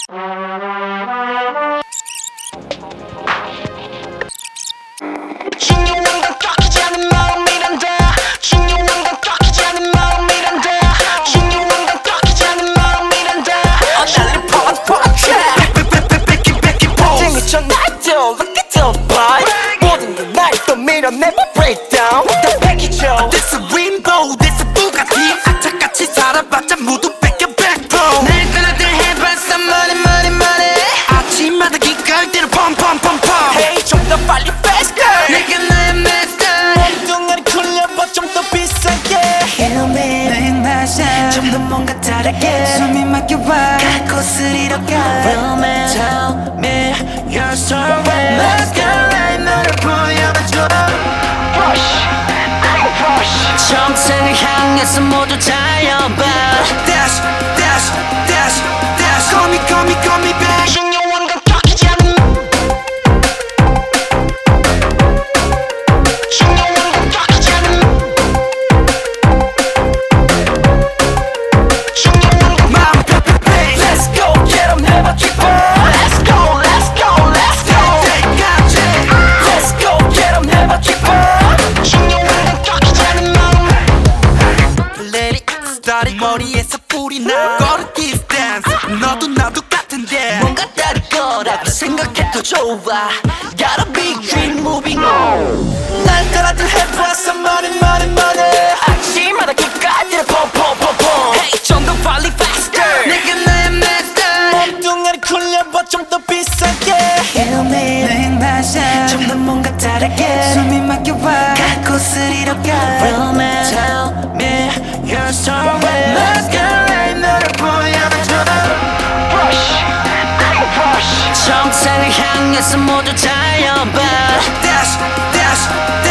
중요한 건 꺾이지 않는 마음이란다. 중요한 건 꺾이지 않는 마음이란다. 중요한 건 꺾이지 않는 마음이란다. 날리 퍼져 쟁이쳐 날뛰어 Look at the vibe. 모든 게 날 또 밀어내면 breakdown. 다 패기죠. This a rainbow, this a Bugatti. 악착같이 살아봤자 모두 뺏겨 backbone. 날 떠나들 해봤어 money money money. 아침마다 기깔 때려 pump pump pump pump. Hey 좀 더 빨리 fast girl. 내가 나의 master. 몸뚱아리 굴려봐 좀 더 비싸게. Heal me 내 맛이야. 좀 더 뭔가 다르게. 숨이 막혀와 갈 곳을 잃어가. Real man tell me your story. Let's go right 너를 보여줘. Rush rush. 정상을 향해서 모두 달려봐. Dash dash dash dash. Call me call me call me back. 중요한 건 꺾이지 않는 중요한 건 꺾이지 않는 중요한 건 마음 펴펴펴. Let's go get 'em never keep on. Let's go let's go let's go. 때까지 Let's go get 'em never keep on. 중요한 건 꺾이지 않는 마음. Let it start it. 머리에서 뿌리 나 걸을 this dance. 너도 나도 같은데 뭔가 다를 거라고 생각해도 좋아. Gotta be dream moving on. 날 따라들 해봤어 money money money. 아침마다 기까지 pom pom pom pom. Hey 좀 더 빨리 faster. 내가 나의 master. 몸뚱아리 굴려봐 좀 더 비싸게. Heal me 내 맛이야. 좀 더 뭔가 다르게. 숨이 막혀와 갈 곳을 잃어가. Real man tell me your story. Let's go right 너를 보여줘. Rush rush. 정상을 향해서 모두 달려봐. Dash dash